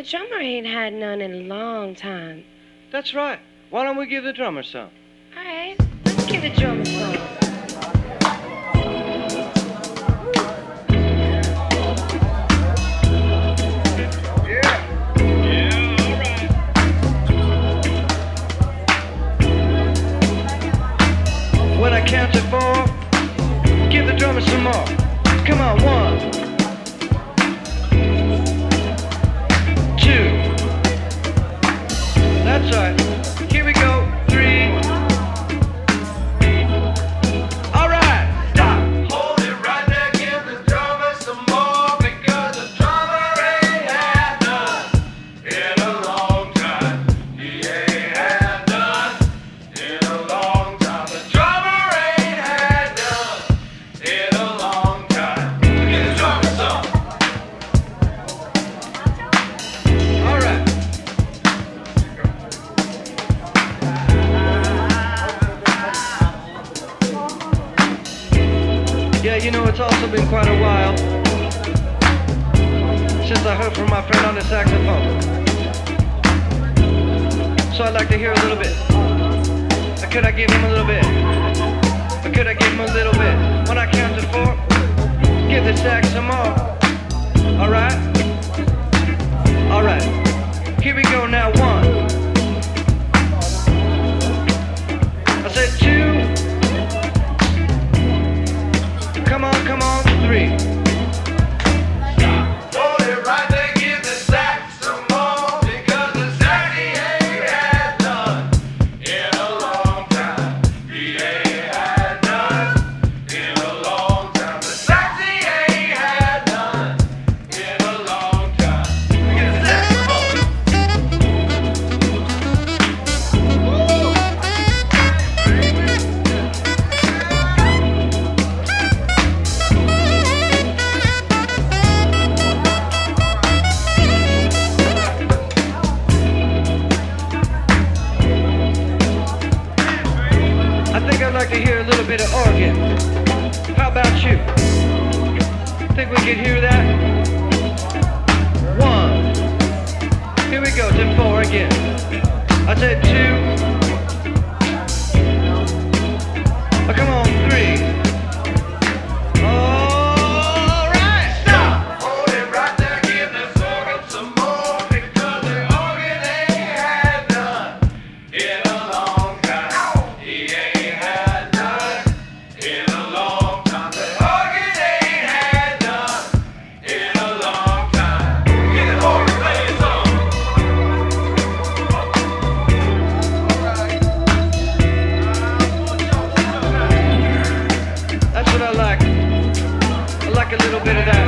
drummer ain't had none in a long time. That's right. Why don't we give the drummer some? All right, let's give the drummer some. When I count to 4, give the drummer some more. Come on, 1, 2. That's right. Here we go. 3. All right. Stop. Hold it right there. Give the drummer some more because the drummer ain't had none in a long time. He ain't had none in a long time. The drummer ain't had none in a long time. Give the drummer some. All right. Yeah, you know, it's also been quite a while since I heard from my friend on the saxophone. So I'd like to hear a little bit. Could I give him a little bit? Could I give him a little bit? When I count to 4, give the sax some more. All right? All right. Here we go now. 1. I said 2. Come on, 3. Hold it right there. Give the sax some more because the sax he ain't had none in a long time. He ain't had none in a long time. The sax he ain't had none in a long time. Give the sax some more. I think I'd like to hear a little bit of organ. How about you? Think we could hear that? 1. Here we go to 4 again. I said 2. Oh, come on, 3. All right. Stop! Hold it right there. Give the organ some more because the organ ain't had none in a long time. He ain't had none in a long time. The organ ain't had none in a long time. Get the organ playing some. That's what I like. I like a little bit of that.